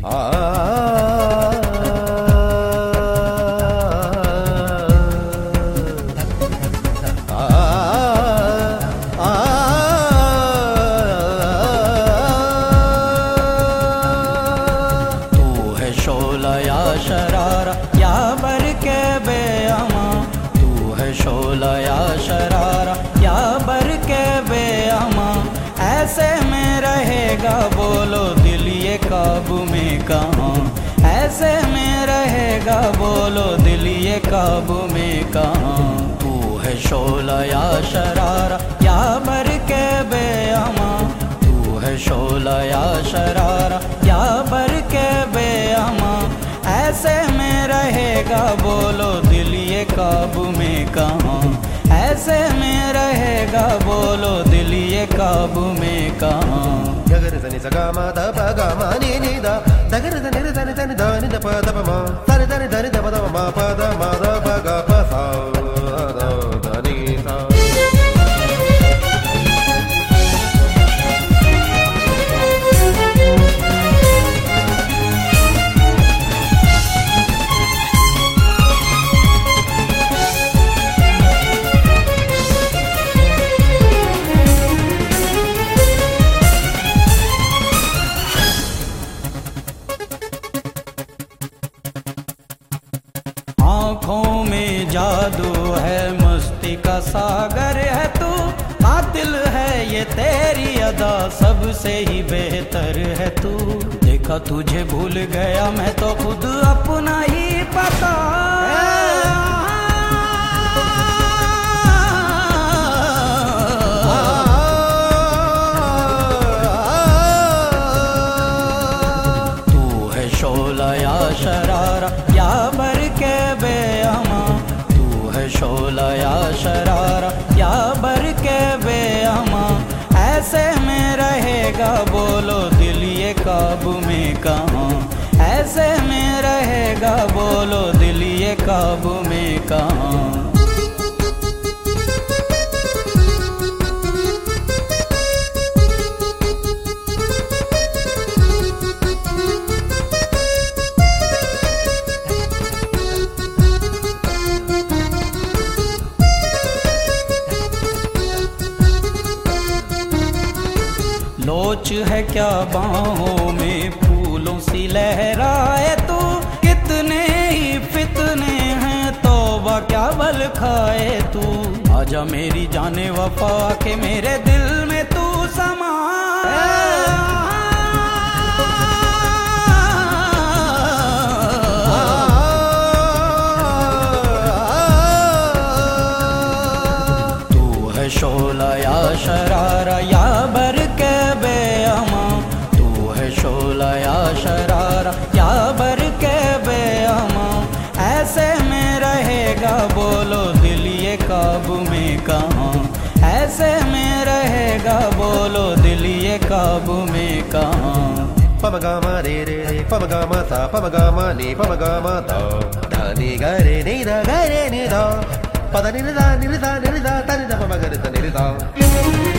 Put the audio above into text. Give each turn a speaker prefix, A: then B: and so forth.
A: शोला या शरारा या बर के बेअमा, तू है शोला या शरारा या बर के बेअमा। ऐसे में रहेगा बोलो दिल ये काबू में कहाँ, ऐसे में रहेगा बोलो दिल ये काबू में कहाँ। तू है शोला या शरारा या बर के बेअमा, तू है शोला या शरारा या बर के बेअमा। ऐसे में रहेगा बोलो दिल ये काबू में कहाँ, ऐसे में रहेगा बोलो दिल ये काबू में कहाँ।
B: गगर धनि सगा मा ध प ग म नि नि द, दगर धनि ध धनि धनि ध नि ध प ध प म, धनि धनि धनि ध प ध म प ध म ध प ग प सा ध ध नि सा।
A: आँखों में जादू है, मस्ती का सागर है तू, कातिल है ये तेरी अदा, सबसे ही बेहतर है तू। देखा तुझे भूल गया मैं तो खुद अपना ही पता, तू है शोला या शरारा या बर के बेअमा, तू है शोला या शरारा या बर के बेअमा। ऐसे में रहेगा बोलो दिल ये काबू में कहाँ, ऐसे में रहेगा बोलो दिल ये काबू में कहाँ। लोच है क्या बाहों में फूलों सी लहराए तू, कितने ही फितने हैं तौबा क्या बल खाए तू। आजा मेरी जाने वफा के मेरे दिल में तू समा, तू है शोला या शरारा या बर के बेअमा, तू है शोला या शरारा या बर के बेअमा। ऐसे में रहेगा बोलो दिल ये काबू में कहाँ, ऐसे में रहेगा बोलो दिल ये काबू में कहाँ।
B: प म ग म रे रे रे प म ग म सा प म ग म नि प म ग म ध ध नि ग रे नि ध ग रे नि ध प ध नि ध नि ध नि ध ध नि ध प म ग रे ध नि ध।